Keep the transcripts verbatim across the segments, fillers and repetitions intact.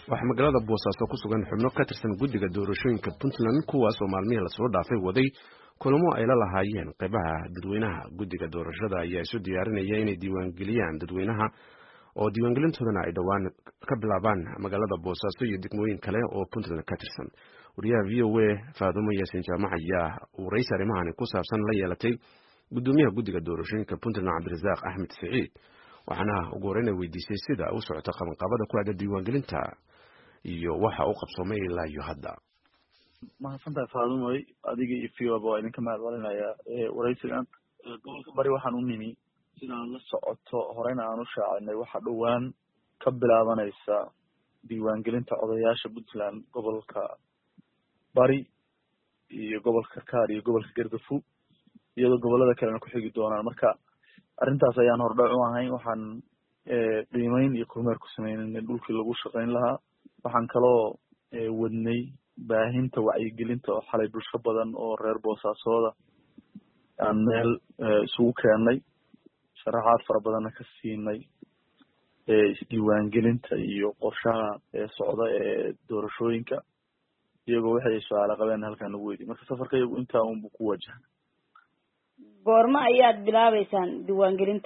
waxaa magaalada Boosaaso ku sugan xubno ka tirsan guddiga doorashooyinka Puntland kuwaas oo maalmihii la soo dhaafay waday kulamo ay la lahaayeen qaybaha dadweynaha. Guddiga doorashada ayaa isu diyaarinaya inay diiwaangeliyaan dadweynaha oo diiwaangelintoodana ay dhowaan ka bilaabaan magaalada Boosaaso iyo degmooyin kale oo Puntland ka tirsan. wariyaha V O A Faadumo Yaasin Jaamac ayaa waraysi arrimahan ku saabsan la yeelatay gudoomiyaha guddiga doorashooyinka Puntland Cabdirasaaq Axmed Siciid, waxaana ugu horreyn weydiisay sida u socota qabanqaabada ku aadan diiwaangelinta iyo waxa uu qabsoomay ilaa iyo hadda. mahadsantahay Faadumo, adiga iyo V O A waa idinka mahadcelinayaa waraysigan. gobolka bari waxaan u nimi sidaan la socoto horeyna aan u shaacinay waxa dhowaan ka bilaabanaysa diiwaangelinta odayaasha Puntland gobolka bari iyo gobolka Kaar iyo gobolka Gardafu iyadoo gobolada kalena ku xigi doonaan. marka arrintaas ayaan hordhac u ahayn. waxaan qiimeyn iyo kormeer ku sameynay dhulkii lagu shaqeyn lahaa. waxaan kaloo wadnay baahinta wacyigelinta oo xalay bulsho badan oo reer Boosaasoda aan meel isugu keenay, sharaxaad fara badanna ka siinay isdiiwaangelinta iyo qorshaha socda ee doorashooyinka, iyagoo waxay su'aalo qabeen halkan lagu weydiiyay. marka safarka iyagu intaa uun buu ku wajahan. goorma ayaad bilaabeysaan diiwaangelinta?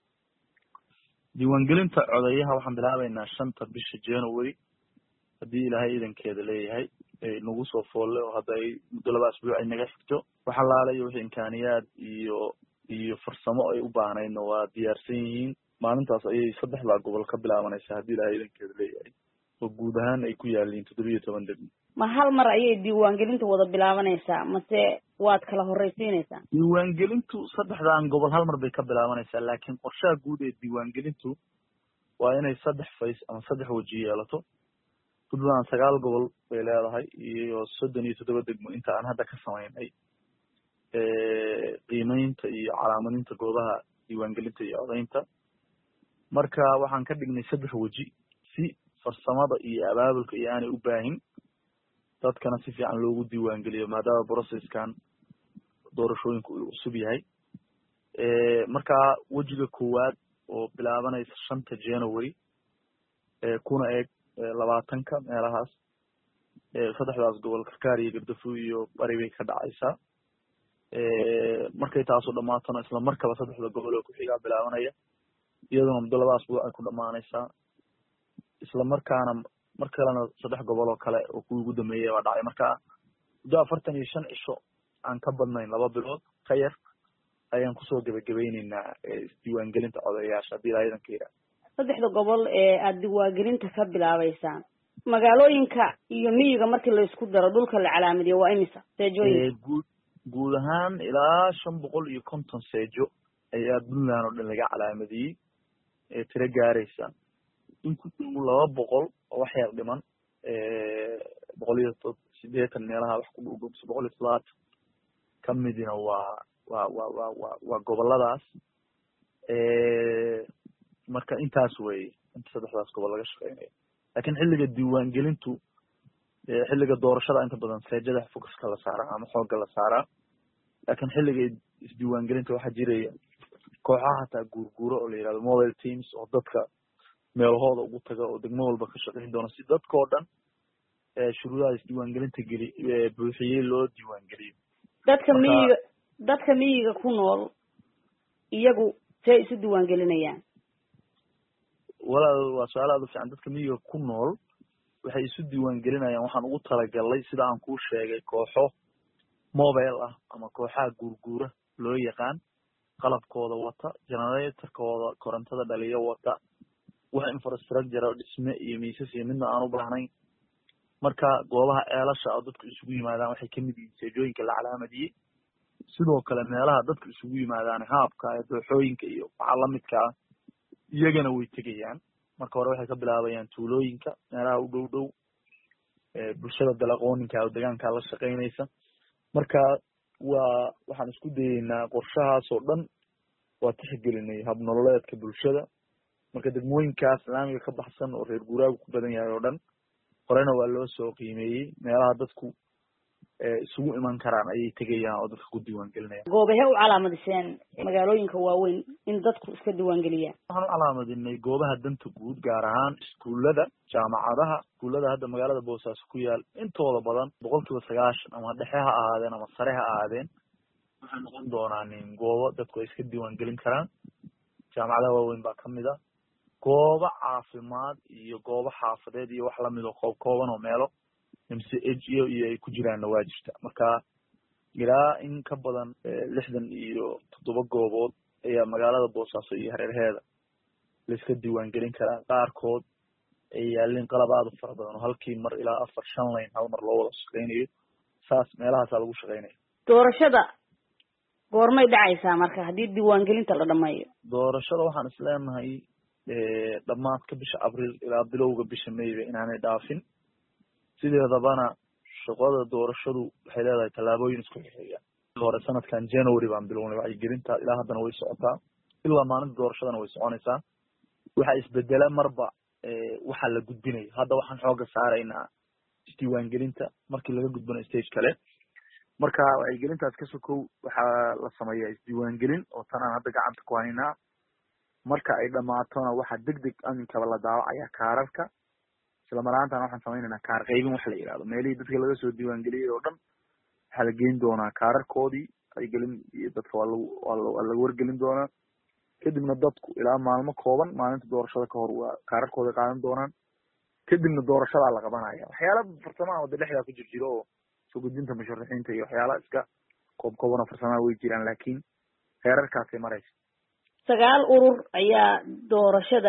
diiwaangelinta codayaha waxaan bilaabeynaa shanta bisha January haddii ilaahay idankeeda leeyahay nagu soo foolle oo hadda ay muddo laba asbuuc ay naga xigto. waxa laalayo wixii imkaaniyaad iyo iyo farsamo ay u baahnayna waa diyaarsan yihiin. maalintaas ayay saddexdaa gobol ka bilaabanaysaa haddii ilaahay idankeeda leeyahay, oo guud ahaan ay ku yaaliin toddoba iyo toban degmo. ma hal mar ayay diiwaangelintu wada bilaabanaysaa mase waad kala horreysiinaysaa? diiwaangelintu saddexdaan gobol hal mar bay ka bilaabanaysaa, laakiin qorshaha guud ee diiwaangelintu waa inay saddex fays ama saddex weji yeelato. Puntland sagaal gobol bay leedahay iyo soddon iyo toddoba degmo inta aan hadda ka samaynay qiimeynta iyo calaamadinta goobaha diiwaangelinta iyo codaynta. marka waxaan ka dhignay saddex weji si farsamada iyo abaabulka iyo aanay u baahin dadkana si fiican loogu diiwaangeliyo maadaama processkan doorashooyinku uu cusub yahay. marka wejiga koowaad oo bilaabanaysa shanta January kuna eeg labaatanka meelahaas saddexdaas gobol Kaar iyo Gardafu iyo bari bay ka dhacaysaa. markay taasoo dhamaatana isla markaba saddexda gobol oo ku xigaa bilaabanaya, iyaduna muddo laba asbuuc ay ku dhamaanaysaa. isla markaana mar kalena saddex gobol oo kale oo kuwii ugu dambeeyay waa dhacay. marka muddo afartan iyo shan cisho aan ka badnayn laba bilood ka yar ayaan kusoo gebagabeyneynaa isdiiwaangelinta codayaasha haddii ilaahay idanka yidhaah. saddexda gobol ee aada diiwaangelinta ka bilaabeysaan, magaalooyinka iyo miyiga markii la isku daro dhulka la calaamadiyo waa imisa seejooyinka? guud guud ahaan ilaa shan boqol iyo konton seejo ayaa Puntland oo dhan laga calaamadiyey ee tiro gaaraysa in ku dhow laba boqol oo wax yar dhiman boqol iyo siddeetan meelaha wax ku dhow boqol iyo toddobaatan ka midina waa waa waa waa waa waa goboladaas. marka intaas weeye inta saddexdaas gobol laga shaqeynayo. laakiin xilliga diiwaangelintu xilliga doorashada inta badan seejada focuska la saaraa ama xoogga la saaraa, laakiin xilliga isdiiwaangelinta waxaa jiraya kooxaha hataa guurguuro oo la yihahdo mobile teams oo dadka meelahooda ugu taga oo degmo walba ka shaqeyn doona si dadkao dhan shuruudaha isdiiwaangelinta geli buuxiyey loo diiwaangeliyo. dadka miyiga dadka miyiga ku nool iyagu see isu diiwaangelinayaan? walaal waa su-aal aad u fiican. dadka miyiga ku nool waxay isu diiwaangelinayaan waxaan ugu talagalnay sida aan kuu sheegay kooxo mobile ah ama kooxaha guurguura loo yaqaan, qalabkooda wata, generatorkooda korontada dhaliyo wata, wax infrastructure oo dhisme iyo miisas iyo midna aan u baahnayn. marka goobaha ceelasha oo dadku isugu yimaadaan waxay kamid yihiin seejooyinka la calaamadiyey. sidoo kale meelaha dadku isugu yimaadaan haabka dooxooyinka iyo waxa lamidka ah iyagana way tegayaan. marka hore waxay ka bilaabayaan tuulooyinka meelaha u dhow dhow bulshada dalaqooninka oo deegaanka la shaqeynaysa. marka waa waxaan isku dayeynaa qorshahaas oo dhan waa tixgelinay hab nololeedka bulshada. marka degmooyinkaas islaamiga ka baxsan oo reer guuraagu ku badan yahay oo dhan horena waa loo soo qiimeeyey meelaha dadku isugu iman karaan ayay tegayaan oo dadka ku diiwaangelinayaan. goobaha u calaamadiseen magaalooyinka waaweyn in dadku iska diiwaangeliyaan? waxaan u calaamadinay goobaha danta guud, gaar ahaan iskuullada, jaamacadaha. iskuullada hadda magaalada Boosaaso ku yaal intooda badan boqolkiiba sagaashan ama dhexe ha ahaadeen ama sare ha ahaadeen waxay noqon doonaan goobo dadku ay iska diiwaangelin karaan. jaamacadaha waaweyn baa kamid ah, goobo caafimaad iyo goobo xaafadeed iyo wax lamid oo koob kooban oo meelo M C H iyo iyo ay ku jiraanna waa jirta. marka ilaa in ka badan lixdan iyo toddoba goobood ayaa magaalada Boosaaso iyo hareeraheeda la iska diiwaangelin karaa. qaarkood ay yaalin qalab aad u fara badan oo halkii mar ilaa afar shan layn hal mar loo wada shaqeynayo. saas meelahaasaa lagu shaqeynaya. doorashada goormay dhacaysaa marka haddii diiwaangelinta la dhameeyo? doorashada waxaan isleenahay dhamaadka bisha abriil ilaa bilowga bisha mayba inaanay dhaafin. sideedabana shaqada doorashadu waxay leedahay tallaabooyin isku xigaya. hore sanadkan January baan bilownay wacyigelinta, ilaa haddana way socotaa, ilaa maalinta doorashadana way soconaysaa. waxa isbedela marba waxa la gudbinayo. hadda waxaan xooga saaraynaa isdiiwaangelinta markii laga gudbano stage kale. marka wacyigelintaas ka sokow waxaa la sameeyaa isdiiwaangelin oo tan aan hadda gacanta ku haynaa. marka ay dhamaatona waxa degdeg aminkaba la daawacaya kaararka. isla maraantan waxaan sameynaynaa kaar qaybin wax la yiraahdo. meelihii dadka laga soo diiwaangeliyay oo dhan waxaa la geyn doonaa kaararkoodii ay gelin iyo dadka waa lagu waa lagu wargelin doonaa. kadibna dadku ilaa maalmo kooban maalinta doorashada ka hor waa kaararkooda qaadan doonaan. kadibna doorashadaa la qabanaya. waxyaala farsamaha wada dhexdaa ku jir jiro oo soo gudbinta musharaxiinta iyo waxyaala iska koob koobana farsamaha way jiraan, laakiin heerarkaasay maraysa. sagaal urur ayaa doorashada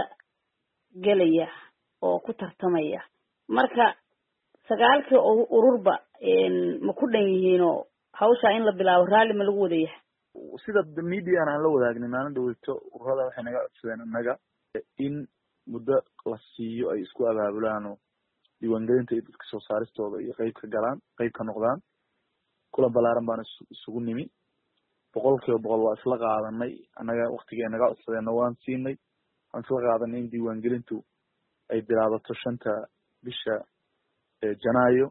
gelaya oo ku tartamaya. marka sagaalkii ururba ma ku dhan yihiinoo hawsha in la bilaabo raalli ma lagu wada yahay? sida median aan la wadaagnin maalin dhaweyto ururada waxay naga codsadeen annaga in muddo la siiyo ay isku abaabulaan oo diiwaangelinta iyo dadka soo saaristooda iyo qayb ka galaan qayb ka noqdaan. kulan balaaran baan isugu nimi, boqol kiiba boqol waa isla qaadanay. annaga waktigii naga codsadeenna waan siinay. waan isla qaadanay in diiwaangelintu ay bilaabato shanta bisha janaayo.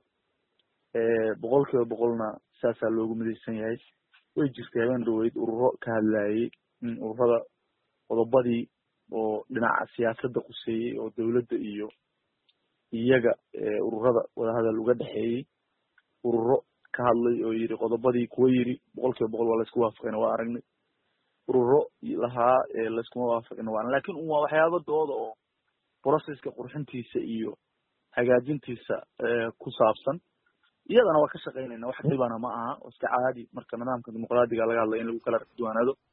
boqol kiiba boqolna saasaa loogu midaysan yahay. way jirtay habeen dhaweyd ururo ka hadlayay in ururada qodobadii oo dhinaca siyaasadda quseeyey oo dawladda iyo iyaga ururada wadahadal uga dhexeeyey. ururo ka hadlay oo yiri qodobadii kuwa yiri boqol kiiba boqol waa la isku waafaqayna waa aragnay. ururo lahaa laiskuma waafaqina waa, laakiin waa waxyaaba dooda oo processka qurxintiisa iyo hagaajintiisa ku saabsan. iyadana waa ka shaqeynayna. wax dhibana ma aha, oo iska caadi. marka nidaamka dimuqraadiga laga hadlayo in lagu kala duwanaado